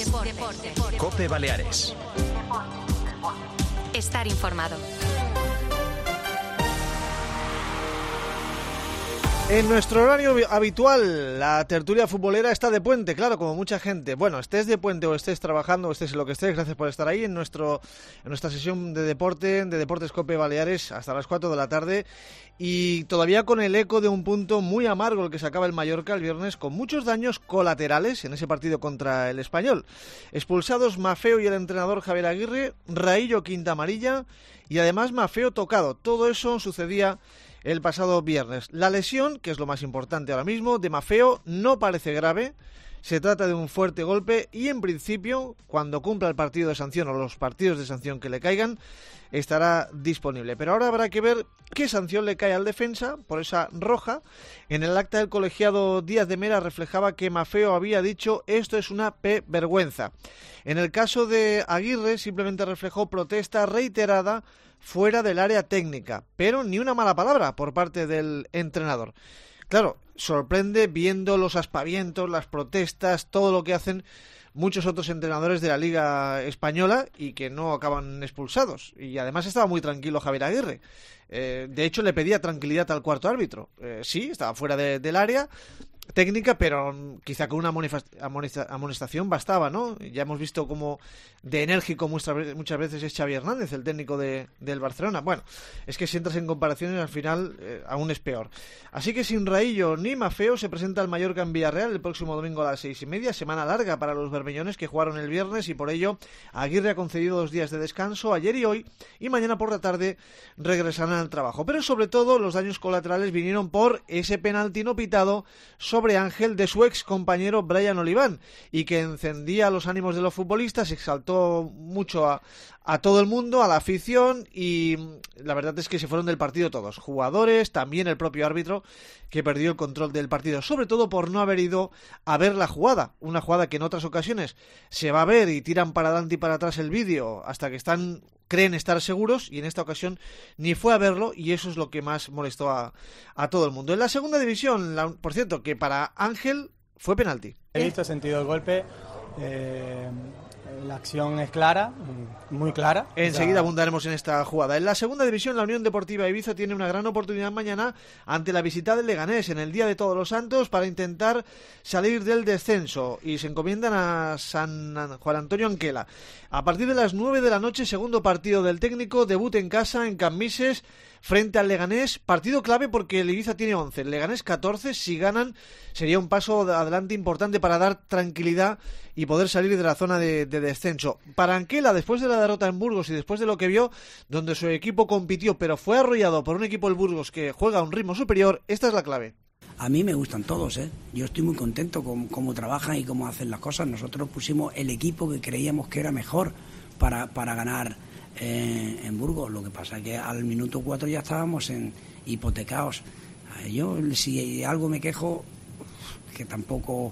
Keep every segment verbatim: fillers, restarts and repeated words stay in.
COPE Baleares. Estar informado. En nuestro horario habitual, la tertulia futbolera está de puente, claro, como mucha gente. Bueno, estés de puente o estés trabajando o estés en lo que estés, gracias por estar ahí en nuestro en nuestra sesión de deporte, de Deportes COPE Baleares, hasta las cuatro de la tarde. Y todavía con el eco de un punto muy amargo, el que sacaba el Mallorca el viernes, con muchos daños colaterales en ese partido contra el Español. Expulsados Maffeo y el entrenador Javier Aguirre, Raillo quinta amarilla y además Maffeo tocado. Todo eso sucedía el pasado viernes. La lesión, que es lo más importante ahora mismo, de Maffeo no parece grave. Se trata de un fuerte golpe y en principio, cuando cumpla el partido de sanción o los partidos de sanción que le caigan, estará disponible. Pero ahora habrá que ver qué sanción le cae al defensa por esa roja. En el acta del colegiado Díaz de Mera reflejaba que Maffeo había dicho esto es una P vergüenza. En el caso de Aguirre simplemente reflejó protesta reiterada fuera del área técnica, pero ni una mala palabra por parte del entrenador. Claro, sorprende viendo los aspavientos, las protestas, todo lo que hacen muchos otros entrenadores de la Liga Española y que no acaban expulsados. Y además estaba muy tranquilo Javier Aguirre. Eh, de hecho, le pedía tranquilidad al cuarto árbitro. Eh, sí, estaba fuera de, del área técnica, pero quizá con una amonestación bastaba, ¿no? Ya hemos visto cómo de enérgico muestra, muchas veces es Xavi Hernández, el técnico de, del Barcelona. Bueno, es que si entras en comparaciones al final eh, aún es peor. Así que sin Raillo ni Maffeo se presenta el Mallorca en Villarreal el próximo domingo a las seis y media, semana larga para los bermellones que jugaron el viernes y por ello Aguirre ha concedido dos días de descanso ayer y hoy y mañana por la tarde regresarán al trabajo. Pero sobre todo los daños colaterales vinieron por ese penalti no pitado sobre sobre Ángel de su ex compañero Brian Oliván y que encendía los ánimos de los futbolistas, exaltó mucho a, a todo el mundo, a la afición y la verdad es que se fueron del partido todos, jugadores, también el propio árbitro que perdió el control del partido, sobre todo por no haber ido a ver la jugada, una jugada que en otras ocasiones se va a ver y tiran para adelante y para atrás el vídeo hasta que están creen estar seguros y en esta ocasión ni fue a verlo y eso es lo que más molestó a, a todo el mundo. En la segunda división, la, por cierto, que para Ángel fue penalti. He visto, he sentido el golpe, eh, la acción es clara, muy clara. Enseguida o sea... abundaremos en esta jugada. En la segunda división, la Unión Deportiva Ibiza tiene una gran oportunidad mañana ante la visita del Leganés en el Día de Todos los Santos para intentar salir del descenso y se encomiendan a San Juan Antonio Anquela. A partir de las nueve de la noche, segundo partido del técnico, debut en casa en Cambises frente al Leganés, partido clave porque el Ibiza tiene once, el Leganés catorce, si ganan sería un paso adelante importante para dar tranquilidad y poder salir de la zona de, de descenso. Para Anquela, después de la derrota en Burgos y después de lo que vio, donde su equipo compitió pero fue arrollado por un equipo del Burgos que juega a un ritmo superior, esta es la clave. A mí me gustan todos, ¿eh? Yo estoy muy contento con cómo trabajan y cómo hacen las cosas. Nosotros pusimos el equipo que creíamos que era mejor para, para ganar eh, en Burgos. Lo que pasa es que al minuto cuatro ya estábamos en hipotecados. Yo, si algo me quejo, que tampoco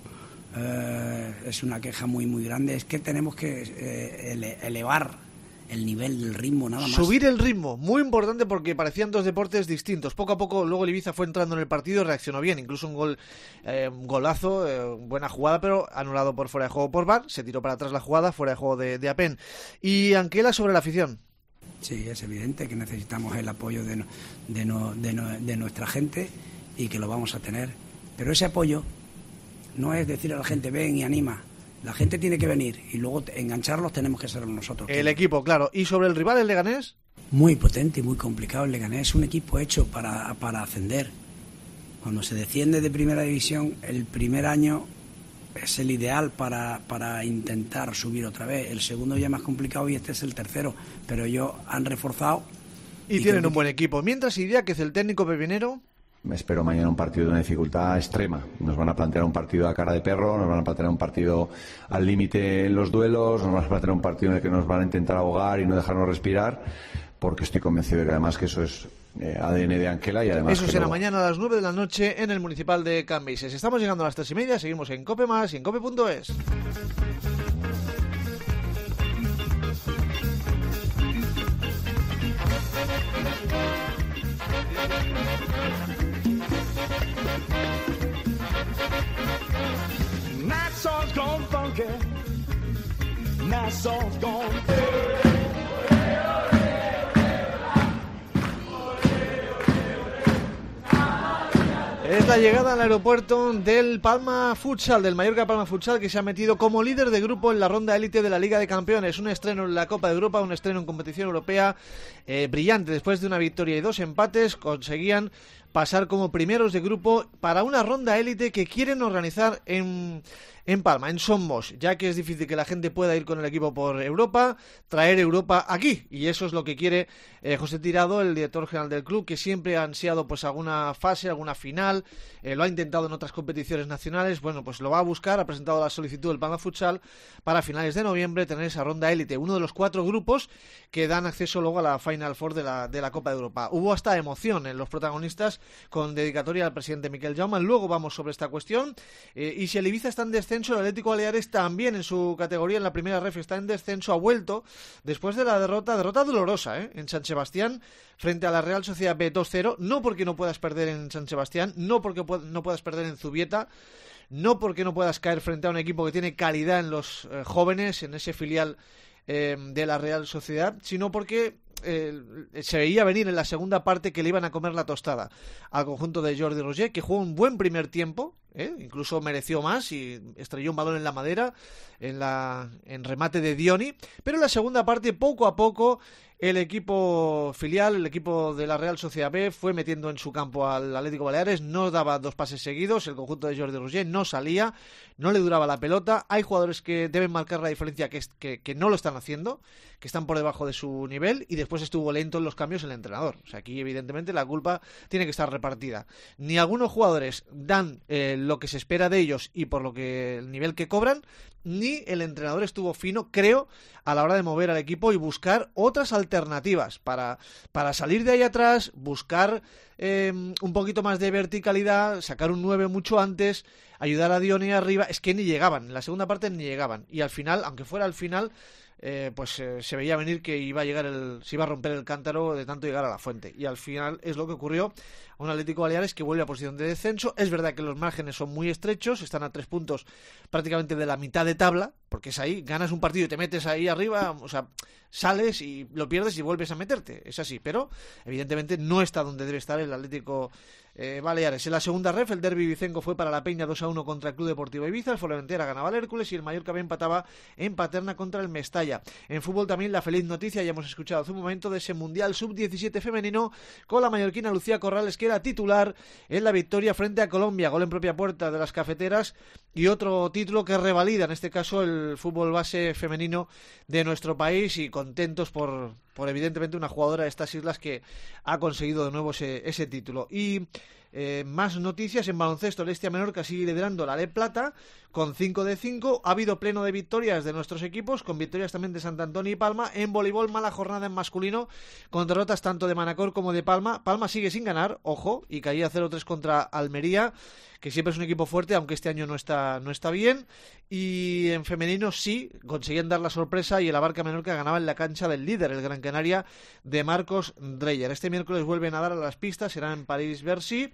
eh, es una queja muy, muy grande, es que tenemos que eh, ele- elevar el nivel del ritmo, nada más. Subir el ritmo, muy importante porque parecían dos deportes distintos. Poco a poco luego el Ibiza fue entrando en el partido y reaccionó bien, incluso un gol, eh, un golazo, eh, buena jugada, pero anulado por fuera de juego por V A R, se tiró para atrás la jugada, fuera de juego de, de Apen. Y Anquela sobre la afición. Sí, es evidente que necesitamos el apoyo de, no, de, no, de, no, de nuestra gente y que lo vamos a tener. Pero ese apoyo no es decir a la gente ven y anima. La gente tiene que venir y luego engancharlos tenemos que ser nosotros. El equipo, claro. ¿Y sobre el rival, el Leganés? Muy potente y muy complicado el Leganés. Es un equipo hecho para, para ascender. Cuando se desciende de primera división, el primer año es el ideal para, para intentar subir otra vez. El segundo ya es más complicado y este es el tercero. Pero ellos han reforzado. Y, y tienen un buen equipo. Mientras, Idiáquez, el técnico pepinero... Me espero mañana un partido de una dificultad extrema. Nos van a plantear un partido a cara de perro, nos van a plantear un partido al límite en los duelos, nos van a plantear un partido en el que nos van a intentar ahogar y no dejarnos respirar, porque estoy convencido de que además que eso es eh, A D N de Anquela y además... Eso será lo... mañana a las nueve de la noche en el Municipal de Cambises. Estamos llegando a las tres y media, seguimos en Cope Más y en cope punto es. Nassau's gone. Es la llegada al aeropuerto del Palma Futsal, del Mallorca Palma Futsal, que se ha metido como líder de grupo en la ronda élite de la Liga de Campeones. Un estreno en la Copa de Europa, un estreno en competición europea eh, brillante. Después de una victoria y dos empates, conseguían pasar como primeros de grupo para una ronda élite que quieren organizar en, en Palma, en Somos, ya que es difícil que la gente pueda ir con el equipo por Europa, traer Europa aquí, y eso es lo que quiere eh, José Tirado, el director general del club, que siempre ha ansiado pues alguna fase, alguna final, eh, lo ha intentado en otras competiciones nacionales. Bueno, pues lo va a buscar, ha presentado la solicitud del Palma Futsal para finales de noviembre tener esa ronda élite, uno de los cuatro grupos que dan acceso luego a la Final Four de la, de la Copa de Europa. Hubo hasta emoción en los protagonistas, con dedicatoria al presidente Miquel Jaume. Luego vamos sobre esta cuestión. Eh, y si el Ibiza está en descenso, el Atlético Baleares también en su categoría, en la primera ref, está en descenso, ha vuelto después de la derrota, derrota dolorosa ¿eh? en San Sebastián frente a la Real Sociedad B dos cero, no porque no puedas perder en San Sebastián, no porque pu- no puedas perder en Zubieta, no porque no puedas caer frente a un equipo que tiene calidad en los eh, jóvenes, en ese filial eh, de la Real Sociedad, sino porque Eh, se veía venir en la segunda parte que le iban a comer la tostada al conjunto de Jordi Roger, que jugó un buen primer tiempo, ¿eh? incluso mereció más y estrelló un balón en la madera en, la, en remate de Dioni, pero en la segunda parte, poco a poco, el equipo filial, el equipo de la Real Sociedad B, fue metiendo en su campo al Atlético Baleares, no daba dos pases seguidos, el conjunto de Jordi Roger no salía, no le duraba la pelota. Hay jugadores que deben marcar la diferencia que, que, que no lo están haciendo, que están por debajo de su nivel, y después estuvo lento en los cambios el entrenador. O sea, aquí evidentemente la culpa tiene que estar repartida. Ni algunos jugadores dan eh, lo que se espera de ellos y por lo que el nivel que cobran, ni el entrenador estuvo fino, creo, a la hora de mover al equipo y buscar otras alternativas para, para salir de ahí atrás, buscar eh, un poquito más de verticalidad, sacar un nueve mucho antes, ayudar a Dioni arriba. Es que ni llegaban, en la segunda parte ni llegaban, y al final, aunque fuera al final, Eh, pues eh, se veía venir que iba a llegar el, se iba a romper el cántaro de tanto llegar a la fuente, y al final es lo que ocurrió. Un Atlético Baleares que vuelve a posición de descenso. Es verdad que los márgenes son muy estrechos, están a tres puntos prácticamente de la mitad de tabla, porque es ahí, ganas un partido y te metes ahí arriba, o sea, sales y lo pierdes y vuelves a meterte, es así, pero evidentemente no está donde debe estar el Atlético eh, Baleares. En la segunda ref, el derbi vicenco fue para la Peña dos a uno contra el Club Deportivo Ibiza, el Formentera ganaba al Hércules y el Mallorca B empataba en Paterna contra el Mestalla. En fútbol también la feliz noticia, ya hemos escuchado hace un momento, de ese Mundial sub diecisiete femenino, con la mallorquina Lucía Corrales, que era titular en la victoria frente a Colombia, gol en propia puerta de las cafeteras, y otro título que revalida en este caso el fútbol base femenino de nuestro país, y contentos por, por evidentemente una jugadora de estas islas que ha conseguido de nuevo ese, ese título. Y Eh, más noticias en baloncesto. El Estia Menorca sigue liderando la Le Plata con cinco de cinco. Ha habido pleno de victorias de nuestros equipos, con victorias también de Sant Antoni y Palma. En voleibol, mala jornada en masculino, con derrotas tanto de Manacor como de Palma. Palma sigue sin ganar, ojo, y caía cero tres contra Almería, que siempre es un equipo fuerte, aunque este año no está, no está bien. Y en femenino sí, conseguían dar la sorpresa, y el Abarca Menorca ganaba en la cancha del líder, el Gran Canaria, de Marcos Dreyer. Este miércoles vuelven a dar a las pistas, será en París-Bercy,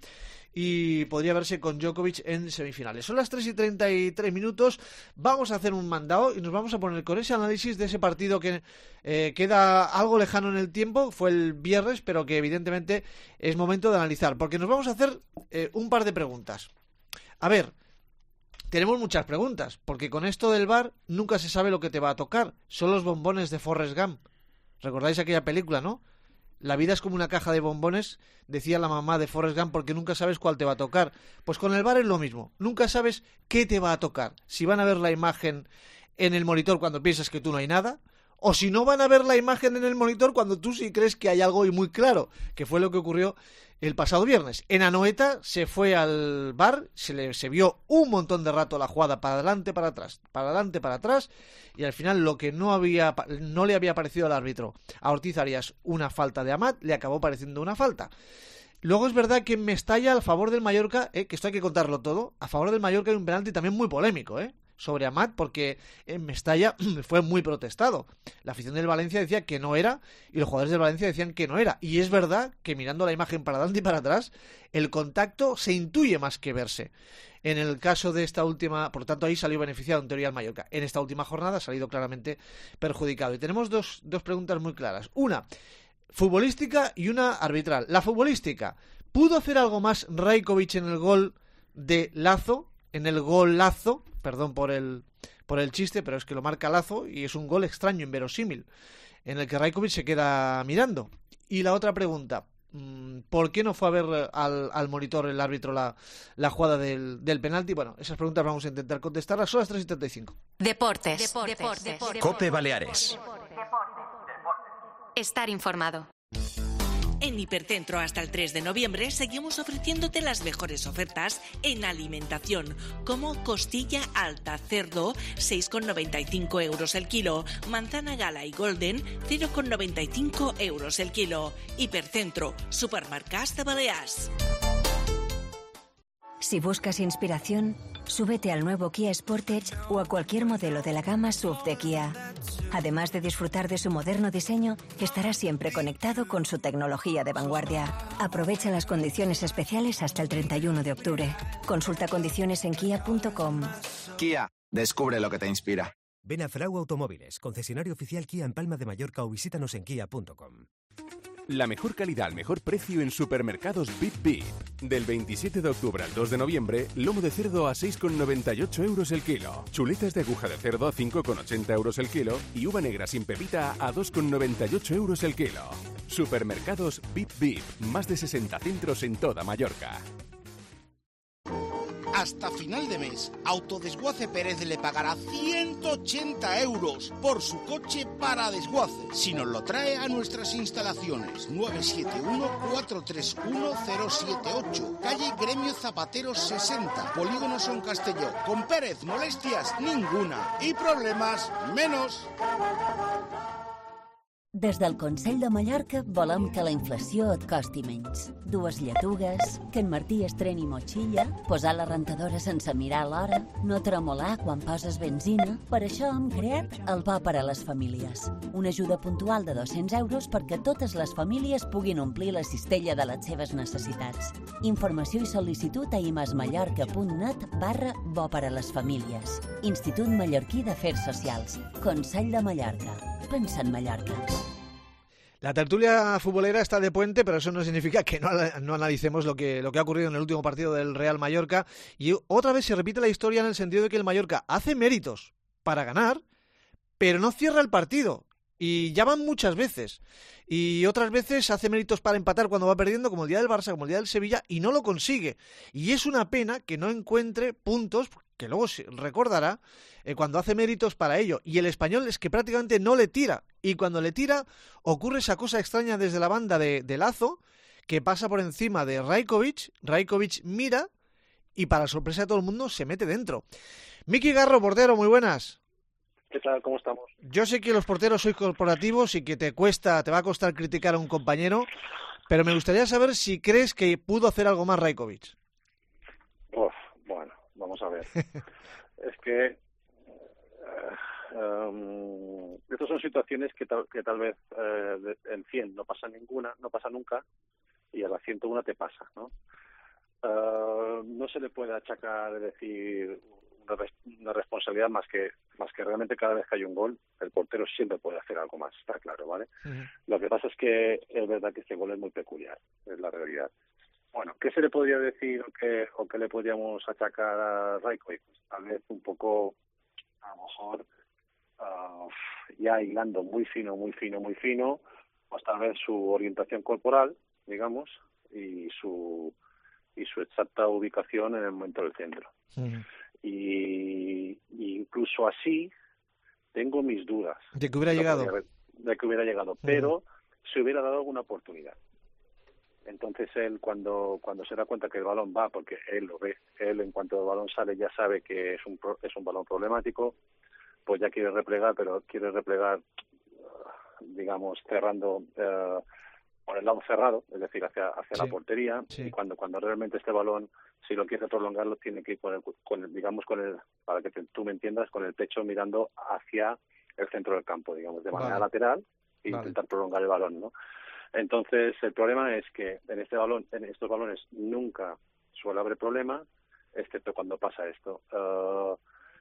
y podría verse con Djokovic en semifinales. Son las tres y treinta y tres minutos, vamos a hacer un mandado y nos vamos a poner con ese análisis de ese partido que eh, queda algo lejano en el tiempo, fue el viernes, pero que evidentemente es momento de analizar, porque nos vamos a hacer eh, un par de preguntas. A ver, tenemos muchas preguntas, porque con esto del V A R nunca se sabe lo que te va a tocar, son los bombones de Forrest Gump. ¿Recordáis aquella película, no? La vida es como una caja de bombones, decía la mamá de Forrest Gump, porque nunca sabes cuál te va a tocar. Pues con el V A R es lo mismo, nunca sabes qué te va a tocar. Si van a ver la imagen en el monitor cuando piensas que tú no hay nada, o si no van a ver la imagen en el monitor cuando tú sí crees que hay algo y muy claro, que fue lo que ocurrió el pasado viernes. En Anoeta se fue al V A R, se le se vio un montón de rato la jugada para adelante, para atrás, para adelante, para atrás, y al final lo que no había no le había parecido al árbitro a Ortiz Arias una falta de Amat, le acabó pareciendo una falta. Luego es verdad que en Mestalla, a favor del Mallorca, eh, que esto hay que contarlo todo, a favor del Mallorca hay un penalti también muy polémico, ¿eh? sobre Amat, porque en Mestalla fue muy protestado. La afición del Valencia decía que no era y los jugadores del Valencia decían que no era. Y es verdad que mirando la imagen para adelante y para atrás, el contacto se intuye más que verse. En el caso de esta última, por tanto ahí salió beneficiado en teoría el Mallorca. En esta última jornada ha salido claramente perjudicado. Y tenemos dos, dos preguntas muy claras. Una futbolística y una arbitral. La futbolística, ¿pudo hacer algo más Rajkovic en el gol de Lazo? En el gol Lazo, perdón por el por el chiste, pero es que lo marca Lazo y es un gol extraño, inverosímil, en el que Rajkovic se queda mirando. Y la otra pregunta, ¿por qué no fue a ver al, al monitor el árbitro la, la jugada del, del penalti? Bueno, esas preguntas vamos a intentar contestarlas. Son las tres y treinta y cinco. Deportes. Deportes. Deportes. Deportes. COPE Baleares. Estar informado. En Hipercentro hasta el tres de noviembre seguimos ofreciéndote las mejores ofertas en alimentación, como costilla alta cerdo, seis con noventa y cinco euros el kilo, manzana gala y golden, cero con noventa y cinco euros el kilo. Hipercentro, supermercats de Balears. Si buscas inspiración, súbete al nuevo Kia Sportage o a cualquier modelo de la gama S U V de Kia. Además de disfrutar de su moderno diseño, estarás siempre conectado con su tecnología de vanguardia. Aprovecha las condiciones especiales hasta el treinta y uno de octubre. Consulta condiciones en kia punto com. Kia, descubre lo que te inspira. Ven a Frau Automóviles, concesionario oficial Kia en Palma de Mallorca, o visítanos en kia punto com. La mejor calidad al mejor precio en supermercados Bip Bip. Del veintisiete de octubre al dos de noviembre, lomo de cerdo a seis con noventa y ocho euros el kilo. Chuletas de aguja de cerdo a cinco con ochenta euros el kilo. Y uva negra sin pepita a dos con noventa y ocho euros el kilo. Supermercados Bip Bip. Más de sesenta centros en toda Mallorca. Hasta final de mes, Autodesguace Pérez le pagará ciento ochenta euros por su coche para desguace, si nos lo trae a nuestras instalaciones. Nueve siete uno, cuatro tres uno, cero siete ocho, calle Gremio Zapateros sesenta, Polígono Son Castelló. Con Pérez, molestias ninguna y problemas menos. Des del Consell de Mallorca volem que la inflació et costi menys. Dues lletugues, que en Martí estreni motxilla, posar la rentadora sense mirar l'hora, no tremolar quan poses benzina. Per això hem creat el Bo per a les Famílies. Una ajuda puntual de dos-cents euros perquè totes les famílies puguin omplir la cistella de les seves necessitats. Informació i sol·licitud a imasmallorca.net barra Bo per a les Famílies. Institut Mallorquí d'Afers Socials. Consell de Mallorca. Pensa en Mallorca. La tertulia futbolera está de puente, pero eso no significa que no, no analicemos lo que, lo que ha ocurrido en el último partido del Real Mallorca. Y otra vez se repite la historia en el sentido de que el Mallorca hace méritos para ganar, pero no cierra el partido. Y ya van muchas veces. Y otras veces hace méritos para empatar cuando va perdiendo, como el día del Barça, como el día del Sevilla, y no lo consigue. Y es una pena que no encuentre puntos, que luego se recordará, eh, cuando hace méritos para ello. Y el Español es que prácticamente no le tira. Y cuando le tira, ocurre esa cosa extraña desde la banda de, de Lazo, que pasa por encima de Rajkovic. Rajkovic mira y, para sorpresa de todo el mundo, se mete dentro. Miki Garro, portero, muy buenas. ¿Qué tal? ¿Cómo estamos? Yo sé que los porteros sois corporativos y que te cuesta, te va a costar criticar a un compañero, pero me gustaría saber si crees que pudo hacer algo más Rajkovic. Uf, bueno, vamos a ver. Es que uh, um, estas son situaciones que tal, que tal vez uh, en cien no pasa ninguna, no pasa nunca, y a la ciento uno te pasa, ¿no? Uh, no se le puede achacar, decir, una, res, una responsabilidad más que más que realmente cada vez que hay un gol, el portero siempre puede hacer algo más, está claro, ¿vale? Uh-huh. Lo que pasa es que es verdad que este gol es muy peculiar, es la realidad. Bueno, ¿qué se le podría decir o qué, o qué le podríamos achacar a Rajkovic? Pues, tal vez un poco, a lo mejor, uh, ya hilando muy fino, muy fino, muy fino, pues tal vez su orientación corporal, digamos, y su y su exacta ubicación en el momento del centro. Uh-huh. Y, y incluso así tengo mis dudas de que hubiera no llegado haber, de que hubiera llegado, pero uh-huh. se hubiera dado alguna oportunidad. Entonces él cuando cuando se da cuenta que el balón va, porque él lo ve, él en cuanto el balón sale ya sabe que es un es un balón problemático, pues ya quiere replegar, pero quiere replegar, digamos, cerrando uh, con el lado cerrado, es decir, hacia hacia Sí. la portería, Sí. y cuando cuando realmente este balón, si lo quiere prolongarlo, tiene que ir con el, con el digamos, con el, para que te- tú me entiendas, con el pecho mirando hacia el centro del campo, digamos, de manera Vale. lateral, e Vale. intentar prolongar el balón, ¿no? Entonces, el problema es que en este balón, en estos balones nunca suele haber problema, excepto cuando pasa esto. Uh,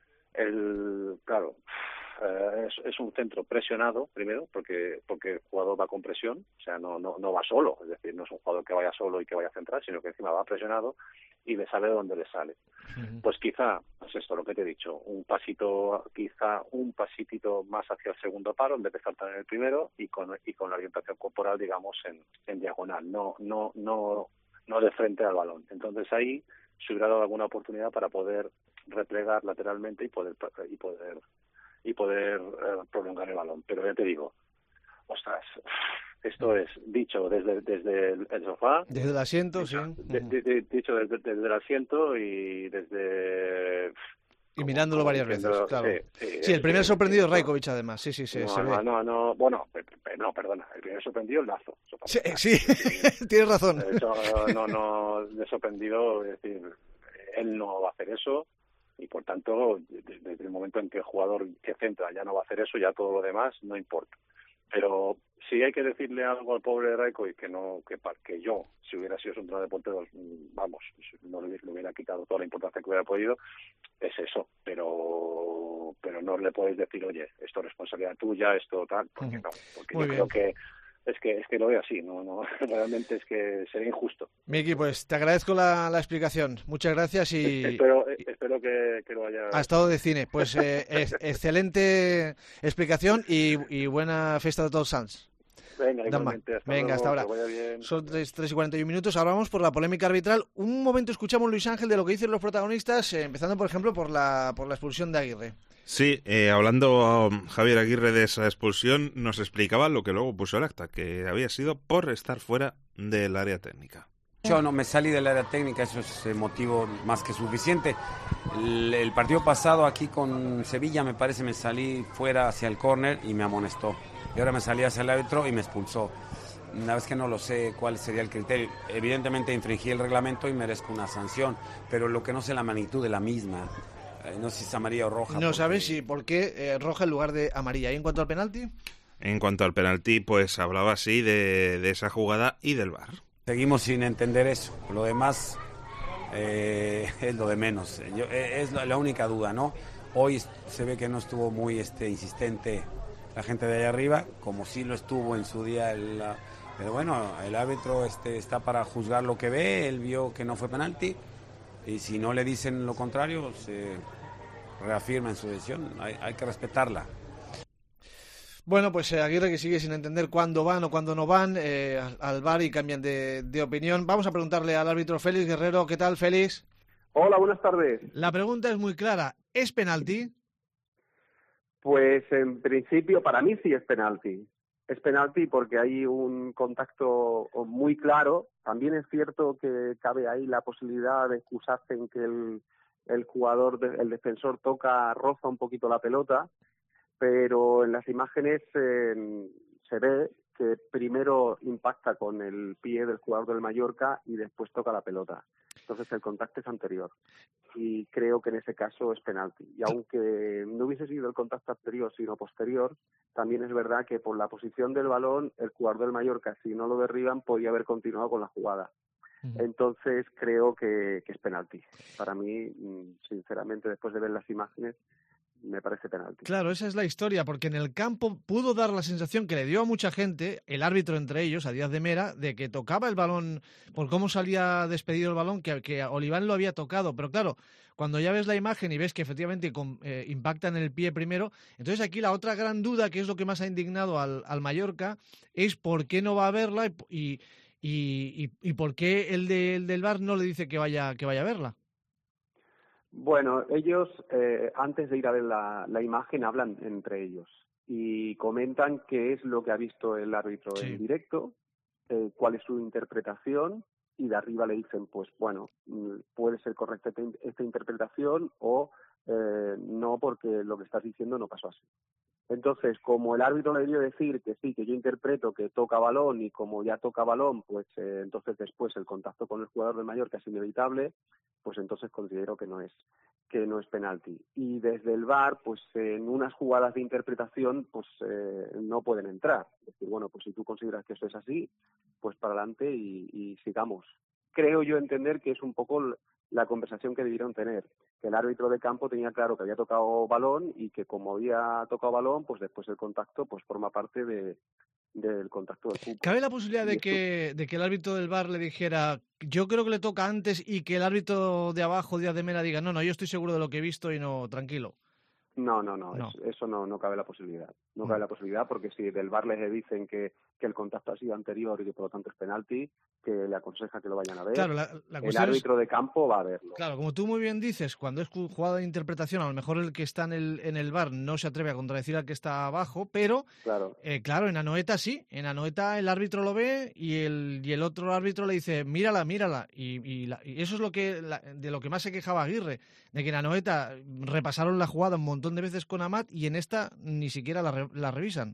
el, claro, uh, es, es un centro presionado, primero, porque porque el jugador va con presión, o sea, no, no, no va solo, es decir, no es un jugador que vaya solo y que vaya a centrar, sino que encima va presionado y le sabe de dónde le sale. Pues quizá, pues esto, lo que te he dicho, un pasito, quizá un pasitito más hacia el segundo palo en vez de saltar en el primero y con y con la orientación corporal, digamos, en, en diagonal, no no no no de frente al balón. Entonces ahí se hubiera dado alguna oportunidad para poder replegar lateralmente y poder y poder y poder eh, prolongar el balón. Pero ya te digo, ostras, esto es dicho desde desde el, el sofá, Desde el asiento, sí. de- de- de- dicho desde, desde el asiento y desde Y mirándolo varias diciendo, veces, claro. sí, sí, Sí, el es primer que- sorprendido es no, Rajkovic, además. Sí, sí, sí, no, se no, ve. no, no, bueno, pe- pe- no, perdona, el primer sorprendido el Lazo. Sí, sí, tienes razón. De hecho, no, no, de sorprendido, es decir, él no va a hacer eso y por tanto, de- desde el momento en que el jugador que centra ya no va a hacer eso, ya todo lo demás no importa. Pero si hay que decirle algo al pobre Rajkovic que no, que, pa- que yo, si hubiera sido su entrenador de porteros, mm, vamos, no le hubiera, le hubiera quitado toda la importancia que hubiera podido, es eso. Pero pero no le podéis decir, oye, esto es responsabilidad tuya, esto tal, porque no, porque Muy yo bien. creo que es que es que lo veo así, no, no, realmente es que sería injusto. Miki, pues te agradezco la, la explicación. Muchas gracias y Espero, espero que, que lo haya. ha estado de cine. Pues eh, es- excelente explicación y, y buena fiesta de todos Santos. Venga, Danma. igualmente, hasta Venga, luego, hasta ahora. que vaya bien. Son tres, tres y cuarenta y un minutos. Ahora vamos por la polémica arbitral. Un momento escuchamos, Luis Ángel, de lo que dicen los protagonistas, eh, empezando, por ejemplo, por la, por la expulsión de Aguirre. Sí, eh, hablando um, Javier Aguirre de esa expulsión, nos explicaba lo que luego puso el acta, que había sido por estar fuera del área técnica. Yo no me salí del área técnica, eso es eh, motivo más que suficiente. El, el partido pasado aquí con Sevilla, me parece, me salí fuera hacia el córner y me amonestó. Y ahora me salí hacia el árbitro y me expulsó. Una vez que no lo sé cuál sería el criterio. Evidentemente infringí el reglamento y merezco una sanción, pero lo que no sé la magnitud de la misma. Eh, no sé si es amarilla o roja. No porque- sabes si por qué eh, roja en lugar de amarilla. ¿Y en cuanto al penalti? En cuanto al penalti, pues hablaba así de, de esa jugada y del V A R. Seguimos sin entender eso. Lo demás eh, es lo de menos. Yo, eh, es la, la única duda, ¿no? Hoy se ve que no estuvo muy este, insistente la gente de allá arriba, como sí lo estuvo en su día. El, la- pero bueno, el árbitro este, está para juzgar lo que ve. Él vio que no fue penalti. Y si no le dicen lo contrario, se reafirma en su decisión. Hay, hay que respetarla. Bueno, pues eh, Aguirre que sigue sin entender cuándo van o cuándo no van eh, al, al V A R y cambian de, de opinión. Vamos a preguntarle al árbitro Félix Guerrero. ¿Qué tal, Félix? Hola, buenas tardes. La pregunta es muy clara. ¿Es penalti? Pues en principio para mí sí es penalti. Es penalti porque hay un contacto muy claro. También es cierto que cabe ahí la posibilidad de excusarse en que el, el jugador, de- el defensor toca, roza un poquito la pelota, pero en las imágenes eh, se ve que primero impacta con el pie del jugador del Mallorca y después toca la pelota. Entonces el contacto es anterior y creo que en ese caso es penalti. Y aunque no hubiese sido el contacto anterior sino posterior, también es verdad que por la posición del balón el jugador del Mallorca, si no lo derriban, podía haber continuado con la jugada. Entonces creo que, que es penalti. Para mí, mm, sinceramente, después de ver las imágenes, me parece penalti. Claro, esa es la historia, porque en el campo pudo dar la sensación que le dio a mucha gente, el árbitro entre ellos, a Díaz de Mera, de que tocaba el balón, por cómo salía despedido el balón, que, que Oliván lo había tocado. Pero claro, cuando ya ves la imagen y ves que efectivamente con, eh, impacta en el pie primero, entonces aquí la otra gran duda, que es lo que más ha indignado al, al Mallorca, es por qué no va a verla y, y, y, y por qué el, de, el del V A R no le dice que vaya, que vaya a verla. Bueno, ellos eh, antes de ir a ver la, la imagen hablan entre ellos y comentan qué es lo que ha visto el árbitro Sí. en directo, eh, cuál es su interpretación y de arriba le dicen, pues bueno, mm, puede ser correcta esta, esta interpretación o eh, no porque lo que estás diciendo no pasó así. Entonces, como el árbitro le debió decir que sí, que yo interpreto que toca balón, y como ya toca balón, pues eh, entonces después el contacto con el jugador del Mallorca es inevitable, pues entonces considero que no es que no es penalti. Y desde el V A R, pues en unas jugadas de interpretación, pues eh, no pueden entrar. Es decir, bueno, pues si tú consideras que eso es así, pues para adelante y, y sigamos. Creo yo entender que es un poco la conversación que debieron tener, que el árbitro de campo tenía claro que había tocado balón y que como había tocado balón, pues después el contacto pues forma parte de, del contacto del fútbol. ¿Cabe la posibilidad de que, de que el árbitro del V A R le dijera, yo creo que le toca antes, y que el árbitro de abajo, Díaz de Mera, diga, no, no, yo estoy seguro de lo que he visto y no, tranquilo? No, no, no, No. Es, eso no, no cabe la posibilidad. No Mm. cabe la posibilidad porque si del V A R les dicen que, que el contacto ha sido anterior y que por lo tanto es penalti, que le aconseja que lo vayan a ver, Claro, la, la el cuestión es- árbitro de campo va a verlo. Claro, como tú muy bien dices, cuando es cu- jugada de interpretación, a lo mejor el que está en el, en el V A R no se atreve a contradecir al que está abajo, pero Claro. eh, claro, en Anoeta sí, en Anoeta el árbitro lo ve y el, y el otro árbitro le dice, mírala, mírala, y, y, la- y eso es lo que la- de lo que más se quejaba Aguirre, de que en Anoeta repasaron la jugada un montón de veces con Amat y en esta ni siquiera la, re- la revisan.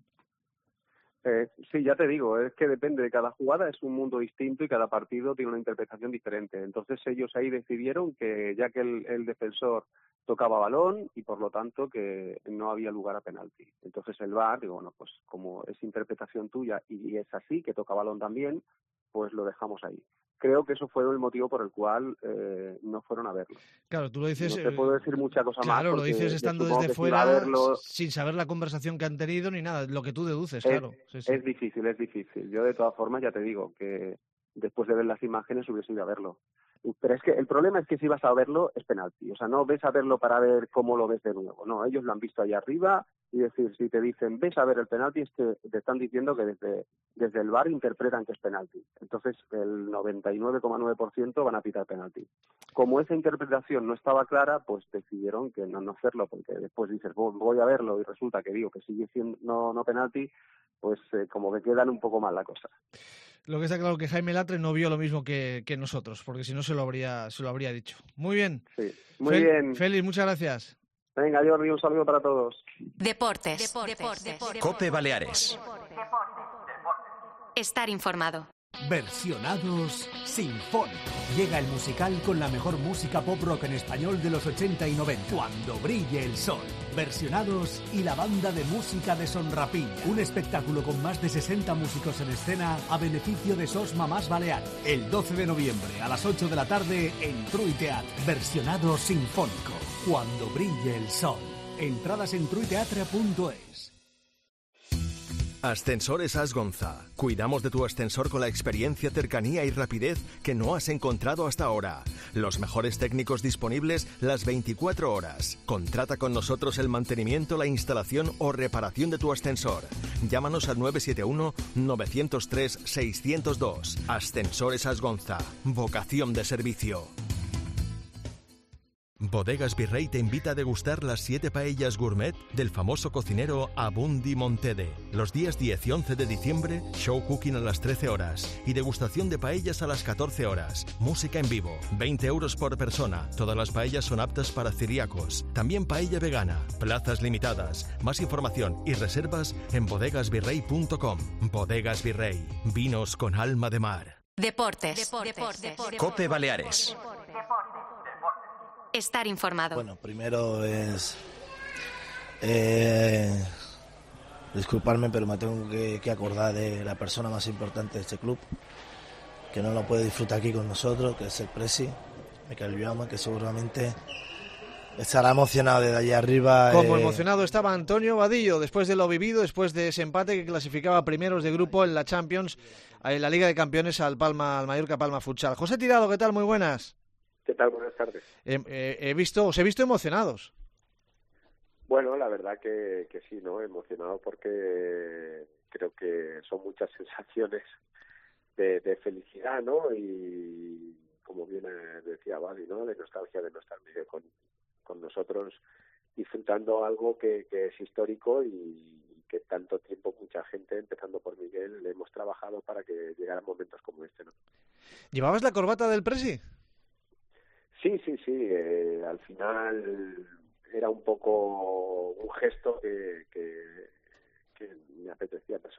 Eh, sí, ya te digo, es que depende de cada jugada, es un mundo distinto y cada partido tiene una interpretación diferente. Entonces ellos ahí decidieron que ya que el, el defensor tocaba balón y por lo tanto que no había lugar a penalti. Entonces el V A R, digo, bueno, pues como es interpretación tuya y es así, que toca balón también, pues lo dejamos ahí. Creo que eso fue el motivo por el cual eh, no fueron a verlo. Claro, tú lo dices... No te puedo decir mucha cosa más. Claro, lo porque dices yo estando supongo desde que si va a fuera, verlo- sin saber la conversación que han tenido ni nada, lo que tú deduces, Es, claro. Sí, sí. es difícil, es difícil. Yo de todas formas ya te digo que después de ver las imágenes hubiese ido a verlo. Pero es que el problema es que si vas a verlo es penalti. O sea, no ves a verlo para ver cómo lo ves de nuevo. No, ellos lo han visto allá arriba y decir, si te dicen ves a ver el penalti es que te están diciendo que desde, desde el V A R interpretan que es penalti. Entonces el noventa y nueve coma nueve por ciento van a pitar penalti. Como esa interpretación no estaba clara, pues decidieron que no, no hacerlo, porque después dices voy a verlo y resulta que digo que sigue siendo no, no penalti, pues eh, como que quedan un poco mal la cosa. Lo que está claro que Jaime Latre no vio lo mismo que, que nosotros, porque si no se lo habría, se lo habría dicho. Muy bien. Sí, muy Fel- bien. Félix, muchas gracias. Venga, Jordi, un saludo para todos. Deportes. Deportes. Cope Baleares. Estar informado. Versionados Sinfónico. Llega el musical con la mejor música pop rock en español de los ochenta y noventa. Cuando brille el sol. Versionados y la banda de música de Sonrapiña. Un espectáculo con más de sesenta músicos en escena a beneficio de SOS Mamás Baleares. El doce de noviembre a las ocho de la tarde en Trui Teatre. Versionados Sinfónico. Cuando brille el sol. Entradas en truiteatre punto es. Ascensores Asgonza. Cuidamos de tu ascensor con la experiencia, cercanía y rapidez que no has encontrado hasta ahora. Los mejores técnicos disponibles las veinticuatro horas. Contrata con nosotros el mantenimiento, la instalación o reparación de tu ascensor. Llámanos al nueve siete uno, nueve cero tres, seis cero dos. Ascensores Asgonza. Vocación de servicio. Bodegas Virrey te invita a degustar las siete paellas gourmet del famoso cocinero Abundi Montede. Los días diez y once de diciembre, show cooking a las trece horas y degustación de paellas a las catorce horas. Música en vivo, veinte euros por persona. Todas las paellas son aptas para celíacos. También paella vegana. Plazas limitadas. Más información y reservas en bodegas virrey punto com. Bodegas Virrey. Vinos con alma de mar. Deportes. Deportes. Cope Baleares. Estar informado. Bueno, primero es eh, disculparme, pero me tengo que, que acordar de la persona más importante de este club, que no lo puede disfrutar aquí con nosotros, que es el Presi, Mikel Viama, que seguramente estará emocionado desde allá arriba. Como eh, emocionado estaba Antonio Vadillo después de lo vivido, después de ese empate que clasificaba primeros de grupo en la Champions, en la Liga de Campeones al Palma, al Mallorca Palma Futsal. José Tirado, ¿qué tal? Muy buenas. ¿Qué tal? Buenas tardes. Eh, eh, he visto, os he visto emocionados. Bueno, la verdad que, que sí, ¿no? Emocionado porque creo que son muchas sensaciones de, de felicidad, ¿no? Y como bien decía Badi, ¿no? De nostalgia de no estar con, con nosotros disfrutando algo que, que es histórico y que tanto tiempo mucha gente, empezando por Miguel, le hemos trabajado para que llegaran momentos como este, ¿no? ¿Llevabas la corbata del Presi? Sí, sí, sí. Eh, al final era un poco un gesto que, que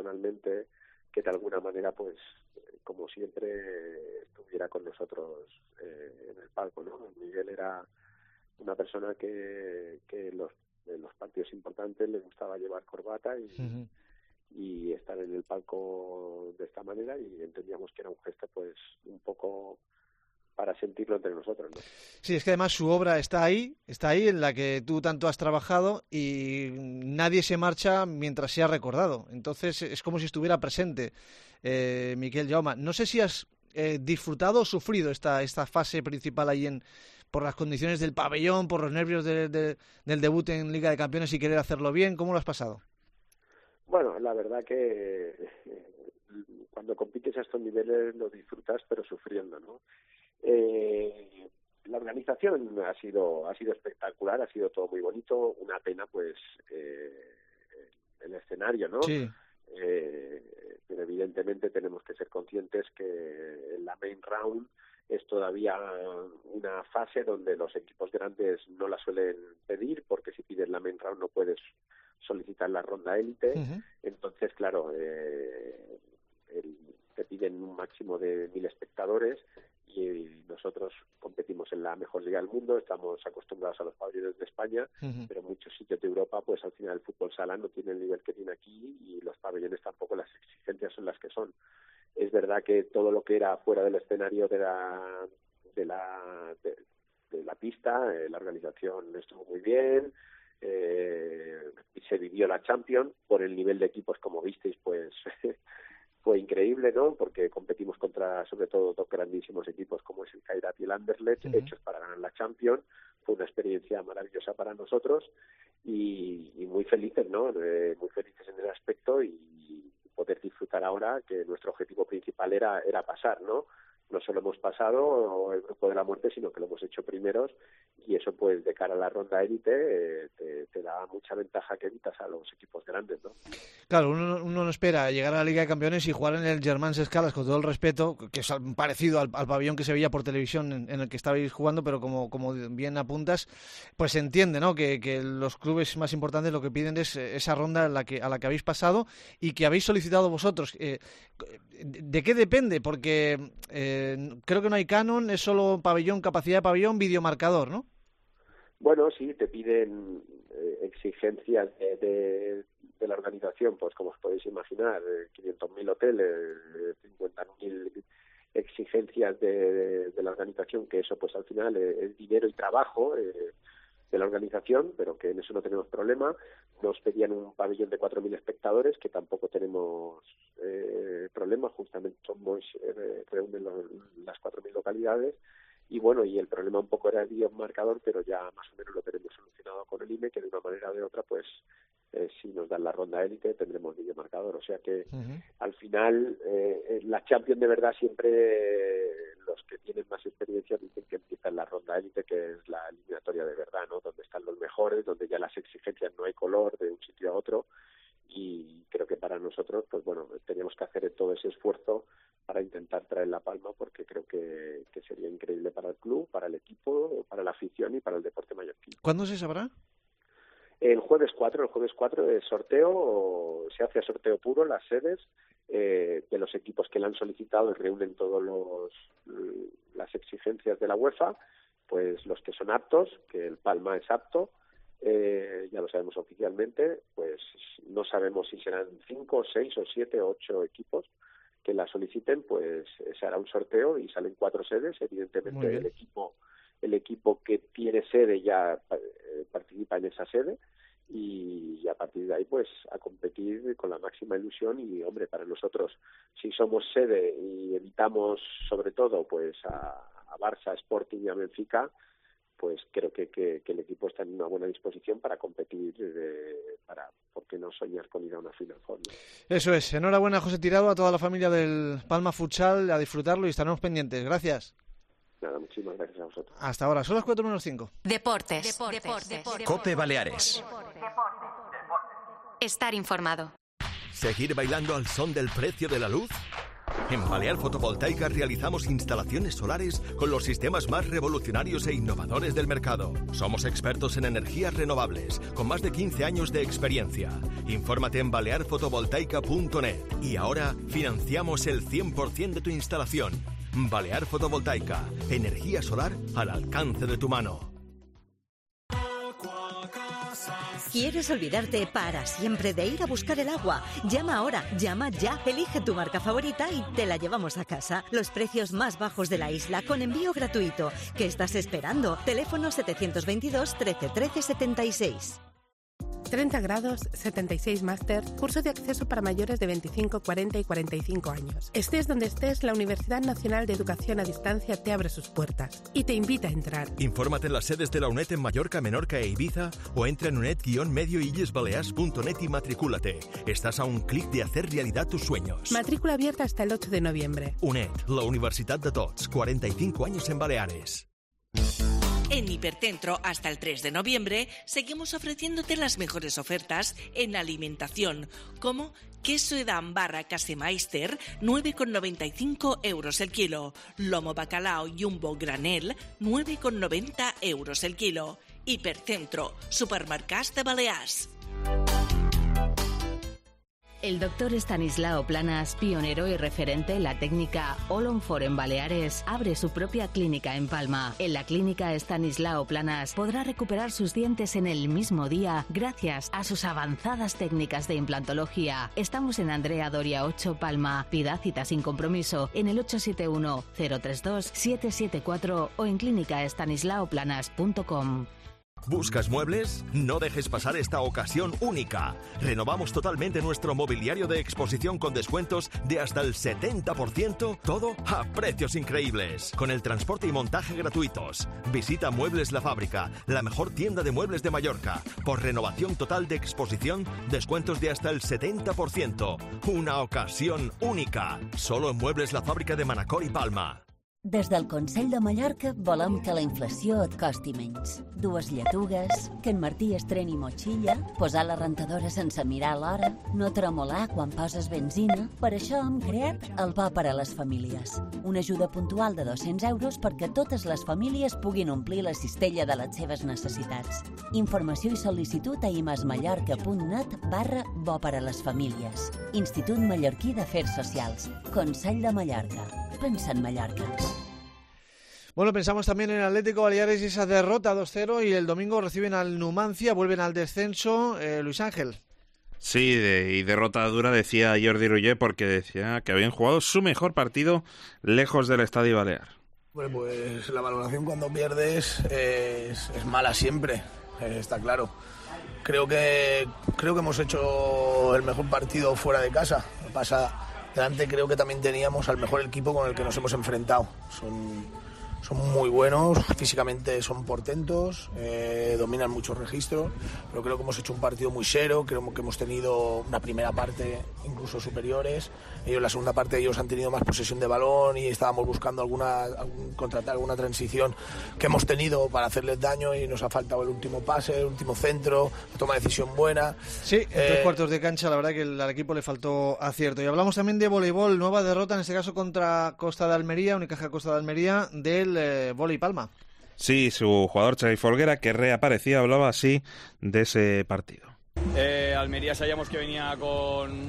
personalmente, que de alguna manera, pues, como siempre, estuviera con nosotros eh, en el palco, ¿no? Miguel era una persona que, que los, en los partidos importantes le gustaba llevar corbata y, uh-huh. y estar en el palco de esta manera, y entendíamos que era un gesto, pues, un poco para sentirlo entre nosotros, ¿no? Sí, es que además su obra está ahí, está ahí, en la que tú tanto has trabajado, y nadie se marcha mientras sea recordado. Entonces es como si estuviera presente eh, Miquel Jaume. No sé si has eh, disfrutado o sufrido esta, esta fase principal ahí en, por las condiciones del pabellón, por los nervios de, de, del debut en Liga de Campeones y querer hacerlo bien. ¿Cómo lo has pasado? Bueno, la verdad que cuando compites a estos niveles lo disfrutas, pero sufriendo, ¿no? Eh, la organización ha sido ha sido espectacular, ha sido todo muy bonito. Una pena, pues, eh, el escenario, ¿no? Sí. Eh, pero evidentemente tenemos que ser conscientes que en la main round es todavía una fase donde los equipos grandes no la suelen pedir, porque si pides la main round no puedes solicitar la ronda élite. Uh-huh. Entonces, claro, eh, el, te piden un máximo de mil espectadores, y nosotros competimos en la mejor liga del mundo, estamos acostumbrados a los pabellones de España, uh-huh. pero muchos sitios de Europa, pues al final el fútbol sala no tiene el nivel que tiene aquí, y los pabellones tampoco, las exigencias son las que son. Es verdad que todo lo que era fuera del escenario de la de la de, de la pista, eh, la organización estuvo muy bien, eh, y se vivió la Champions por el nivel de equipos, como visteis, pues fue increíble, ¿no? Porque competimos contra, sobre todo, dos grandísimos equipos como es el Kairat y el Anderlecht, uh-huh. hechos para ganar la Champions. Fue una experiencia maravillosa para nosotros, y, y muy felices, ¿no? Eh, muy felices en el aspecto, y poder disfrutar ahora, que nuestro objetivo principal era era pasar, ¿no? No solo hemos pasado el grupo de la muerte, sino que lo hemos hecho primeros, y eso, pues, de cara a la ronda élite eh, te, te da mucha ventaja, que evitas a los equipos grandes, ¿no? Claro, uno, uno no espera llegar a la Liga de Campeones y jugar en el Germans Escalas, con todo el respeto, que es parecido al, al pabellón que se veía por televisión en, en el que estabais jugando, pero como, como bien apuntas, pues se entiende, ¿no? Que, que los clubes más importantes lo que piden es esa ronda a la que, a la que habéis pasado y que habéis solicitado vosotros. Eh, ¿De qué depende? Porque eh, creo que no hay canon, es solo pabellón, capacidad de pabellón, videomarcador, ¿no? Bueno, sí, te piden eh, exigencias de, de, de la organización, pues como os podéis imaginar, eh, quinientos mil hoteles, eh, cincuenta mil exigencias de, de, de la organización, que eso, pues al final eh, es dinero y trabajo eh, de la organización, pero que en eso no tenemos problema. Nos pedían un pabellón de cuatro mil espectadores, que tampoco tenemos eh, problema, justamente somos, eh, reúnen los, las cuatro mil localidades. Y bueno, y el problema un poco era el videomarcador, pero ya más o menos lo tenemos solucionado con el I M E, que de una manera o de otra, pues, eh, si nos dan la ronda élite, tendremos videomarcador. O sea que, uh-huh. al final, eh, la Champions de verdad siempre, eh, los que tienen más experiencia dicen que empieza en la ronda élite, que es la eliminatoria de verdad, ¿no? Donde están los mejores, donde ya las exigencias no hay color de un sitio a otro. Y creo que para nosotros, pues bueno, teníamos que hacer todo ese esfuerzo para intentar traer la palma, porque creo que, que sería increíble para el club, para el equipo, para la afición y para el deporte mallorquín. ¿Cuándo se sabrá? El jueves cuatro, el jueves cuatro es sorteo, se hace a sorteo puro las sedes eh, de los equipos que la han solicitado, y reúnen todos los las exigencias de la UEFA, pues los que son aptos, que el Palma es apto, Eh, ya lo sabemos oficialmente, pues no sabemos si serán cinco, seis o siete o ocho equipos que la soliciten, pues se hará un sorteo y salen cuatro sedes. Evidentemente el equipo el equipo que tiene sede ya eh, participa en esa sede, y, y a partir de ahí pues a competir con la máxima ilusión. Y hombre, para nosotros, si somos sede y evitamos sobre todo pues a, a Barça, Sporting y a Benfica, pues creo que, que, que el equipo está en una buena disposición para competir, eh, para, ¿por qué no soñar con ir a una Final Four, ¿no? Eso es. Enhorabuena, José Tirado, a toda la familia del Palma Futsal, a disfrutarlo, y estaremos pendientes. Gracias. Nada, muchísimas gracias a vosotros. Hasta ahora. Son las cuatro menos cinco. Deportes. Deportes. Deportes. Deportes. COPE Baleares. Estar informado. ¿Seguir bailando al son del precio de la luz? En Balear Fotovoltaica realizamos instalaciones solares con los sistemas más revolucionarios e innovadores del mercado. Somos expertos en energías renovables, con más de quince años de experiencia. Infórmate en balear fotovoltaica punto net. Y ahora financiamos el cien por ciento de tu instalación. Balear Fotovoltaica, energía solar al alcance de tu mano. ¿Quieres olvidarte para siempre de ir a buscar el agua? Llama ahora, llama ya, elige tu marca favorita y te la llevamos a casa. Los precios más bajos de la isla con envío gratuito. ¿Qué estás esperando? Teléfono setecientos veintidós trece trece setenta y seis. treinta grados, setenta y seis máster, curso de acceso para mayores de veinticinco, cuarenta y cuarenta y cinco años. Estés donde estés, la Universidad Nacional de Educación a Distancia te abre sus puertas y te invita a entrar. Infórmate en las sedes de la UNED en Mallorca, Menorca e Ibiza o entra en uned guion medio illes balears punto net y matricúlate. Estás a un clic de hacer realidad tus sueños. Matrícula abierta hasta el ocho de noviembre. UNED, la Universidad de Tots, cuarenta y cinco años en Baleares. En Hipercentro, hasta el tres de noviembre, seguimos ofreciéndote las mejores ofertas en alimentación, como queso edam barra Casemeister, nueve con noventa y cinco euros el kilo, lomo bacalao jumbo granel, nueve con noventa euros el kilo. Hipercentro, supermercats de Balears. El doctor Estanislao Planas, pionero y referente en la técnica All on Four en Baleares, abre su propia clínica en Palma. En la clínica Estanislao Planas podrá recuperar sus dientes en el mismo día gracias a sus avanzadas técnicas de implantología. Estamos en Andrea Doria ocho, Palma. Pida cita sin compromiso en el ocho siete uno cero tres dos siete siete cuatro o en clínica estanislao planas punto com. ¿Buscas muebles? No dejes pasar esta ocasión única. Renovamos totalmente nuestro mobiliario de exposición con descuentos de hasta el setenta por ciento, todo a precios increíbles. Con el transporte y montaje gratuitos. Visita Muebles La Fábrica, la mejor tienda de muebles de Mallorca. Por renovación total de exposición, descuentos de hasta el setenta por ciento. Una ocasión única. Solo en Muebles La Fábrica de Manacor y Palma. Des del Consell de Mallorca volem que la inflació et costi menys. Dues lletugues, que en Martí estreni motxilla, posar la rentadora sense mirar l'hora, no tremolar quan poses benzina. Per això hem creat el Bo per a les Famílies. Una ajuda puntual de dos-cents euros perquè totes les famílies puguin omplir la cistella de les seves necessitats. Informació i sol·licitud a imasmallorca punt net barra Bo per a les Famílies. Institut Mallorquí d'Afers Socials. Consell de Mallorca. Pensa en Mallorca. Bueno, pensamos también en el Atlético Baleares y esa derrota dos cero y el domingo reciben al Numancia, vuelven al descenso. Eh, Luis Ángel. Sí, de, y derrota dura, decía Jordi Roger, porque decía que habían jugado su mejor partido lejos del Estadio Balear. Bueno, pues la valoración cuando pierdes es, es mala siempre, eh, está claro. Creo que, creo que hemos hecho el mejor partido fuera de casa. Lo que pasa, delante creo que también teníamos al mejor equipo con el que nos hemos enfrentado. Son... Son muy buenos, físicamente son portentos, eh, dominan muchos registros, pero creo que hemos hecho un partido muy serio, creo que hemos tenido una primera parte incluso superiores, ellos la segunda parte ellos han tenido más posesión de balón y estábamos buscando alguna algún, contratar alguna transición que hemos tenido para hacerles daño y nos ha faltado el último pase, el último centro, la toma de decisión buena. Sí, en eh, tres cuartos de cancha la verdad que al equipo le faltó acierto. Y hablamos también de voleibol, nueva derrota en este caso contra Costa de Almería, Unicaja Costa de Almería del eh, Vóley Palma. Sí, su jugador Xavi Folguera, que reaparecía, hablaba así de ese partido. Eh, Almería sabíamos que venía con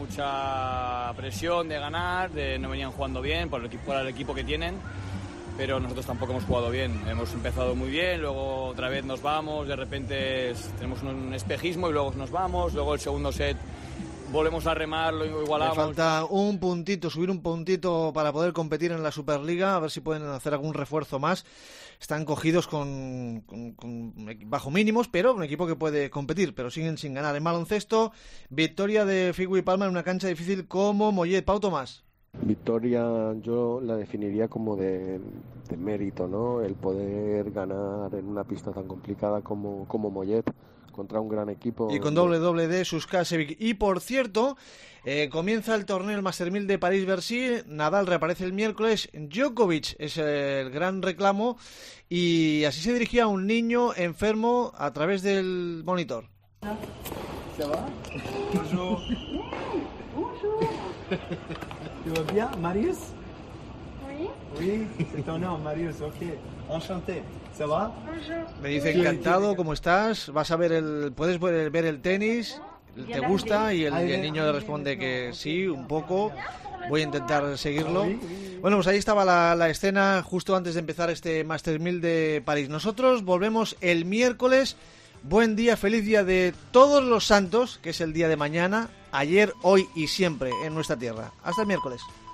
mucha presión de ganar, de no venían jugando bien por el equipo, por el equipo que tienen, pero nosotros tampoco hemos jugado bien. Hemos empezado muy bien, luego otra vez nos vamos, de repente tenemos un espejismo y luego nos vamos, luego el segundo set volvemos a remar, lo igualamos. Le falta un puntito, subir un puntito para poder competir en la Superliga, a ver si pueden hacer algún refuerzo más. Están cogidos con, con, con bajo mínimos, pero un equipo que puede competir, pero siguen sin ganar. En baloncesto, victoria de Figu y Palma en una cancha difícil como Mollet. Pau Tomás. Victoria yo la definiría como de, de mérito, ¿no? El poder ganar en una pista tan complicada como, como Mollet, contra un gran equipo. Y con doble doble de Suskasevic. Y por cierto, eh, comienza el torneo el Master mil de París-Bercy. Nadal reaparece el miércoles. Djokovic es el gran reclamo. Y así se dirigía a un niño enfermo a través del monitor. Ça va? Bonjour. Tu vas bien, Marius? Oui. Oui, c'est ton nom, Marius, ok. Enchanté. ¿Ça va? Bonjour. Me dice encantado, ¿cómo estás? Vas a ver el, puedes ver, ver el tenis, ¿te gusta? Y el, y el niño le responde que sí, un poco. Voy a intentar seguirlo. Bueno, pues ahí estaba la, la escena justo antes de empezar este Masters mil de París. Nosotros volvemos el miércoles. Buen día, feliz día de todos los santos, que es el día de mañana, ayer, hoy y siempre en nuestra tierra. Hasta el miércoles.